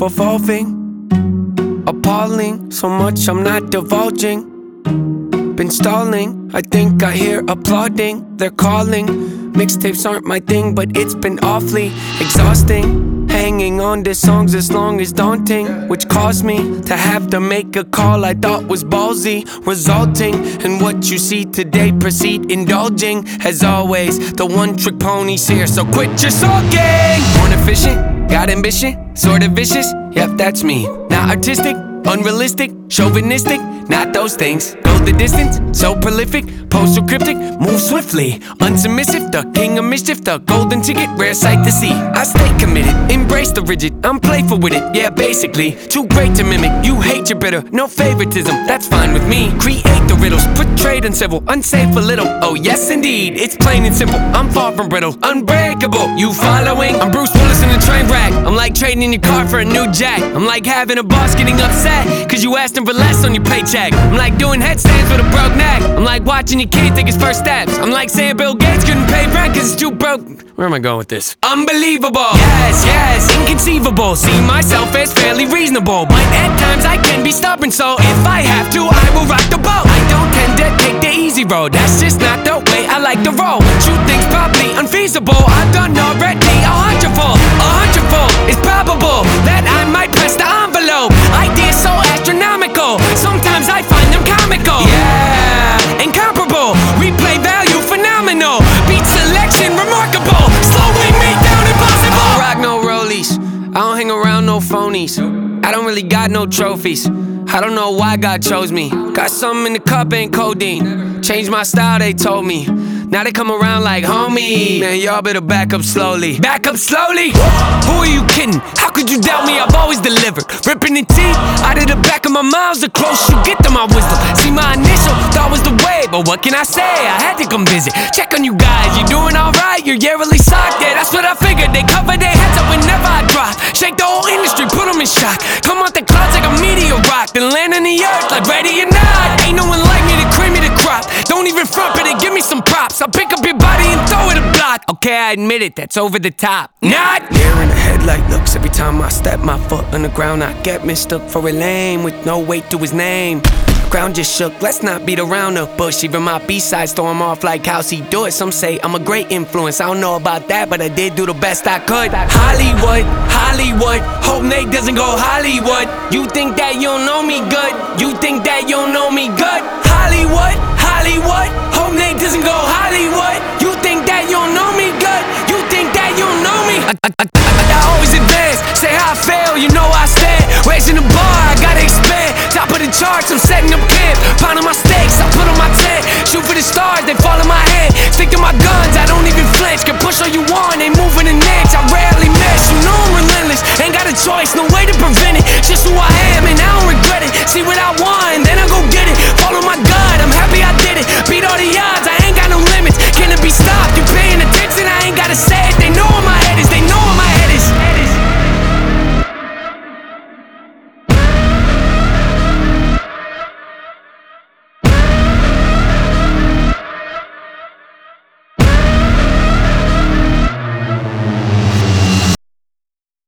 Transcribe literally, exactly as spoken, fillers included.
evolving, appalling, so much I'm not divulging. Been stalling, I think I hear applauding. They're calling, mixtapes aren't my thing, but it's been awfully exhausting. Hanging on to songs as long as daunting, which caused me to have to make a call I thought was ballsy, resulting in what you see today. Proceed indulging, as always, the one-trick pony's here, so quit your sulking. Born efficient, got ambition, sort of vicious, yep, that's me. Not artistic, unrealistic, chauvinistic, not those things. Go the distance, so prolific, postal cryptic, move swiftly, unsubmissive, the king of mischief, the golden ticket, rare sight to see. I stay committed, embrace the rigid, I'm playful with it, yeah, basically. Too great to mimic, you hate your bitter, no favoritism, that's fine with me. Create the riddles, portrayed uncivil, unsafe a little, oh yes indeed, it's plain and simple, I'm far from brittle, unbreakable, you following? I'm Bruce Willis in a train wreck, I'm like trading in your car for a new jack. I'm like having a boss getting upset, cause you asked him for less on your paycheck. I'm like doing headstands with a broke neck. I'm like watching your kid take his first steps. I'm like saying Bill Gates couldn't pay rent cause it's too broke. Where am I going with this? Unbelievable, yes, yes, inconceivable. See myself as fairly reasonable, but at times I can be stubborn, so if I have to, I will rock the boat. I don't tend to take the easy road, that's just not the way I like to roll. Shoot things probably unfeasible, I've done already a hundredfold. A hundredfold, it's probable that I might press the envelope. Ideas so astronomical, sometimes I find them comical. Yeah, incomparable, replay value phenomenal. Beat selection remarkable, slowing me down impossible. I don't rock no rollies, I don't hang around no phonies. I don't really got no trophies, I don't know why God chose me. Got something in the cup, ain't codeine. Changed my style, they told me. Now they come around like homie. Man, y'all better back up slowly. Back up slowly? Who are you kidding? How could you doubt me? I've always delivered. Ripping the teeth out of the back of my mouth. The closer you get to my wisdom. See, my initial thought was the way, but what can I say? I had to come visit. Check on you guys, you doing alright? You're yearly socked, yeah, that's what I figured. They cover their heads up whenever I drop. Shake the whole industry, put them in shock. Come out the clouds like a meteor rock, then land on the earth like ready or not. Ain't no one like me to cream me the crop. Don't even front, but they give me some props. I'll pick up your body and throw it a block. Okay, I admit it, that's over the top. Not there in the headlight looks. Every time I step my foot on the ground, I get mistook for a lame with no weight to his name. Ground just shook, let's not beat around the bush. Even my B-sides throw him off like how's he do it. Some say I'm a great influence, I don't know about that, but I did do the best I could. Hollywood, Hollywood, hope Nate doesn't go Hollywood. You think that you don't know me good? You think that you don't know me good? Hollywood, Hollywood, hope Nate doesn't go Hollywood. You think that you don't know me good? You think that you don't know me? I, I, I, I always advance, say how I fail, you know I stand. Raising the bar, I gotta expand. Top of the charts, I'm setting up camp. Pounding my stakes, I put on my tent. Shoot for the stars, they fall in my hand. Stick to my guns, I don't even flinch. Can push all you want, ain't moving an inch. I rarely miss, you know I'm relentless. Ain't got a choice, no way to prevent it. Just who I am and I don't regret it. See what I want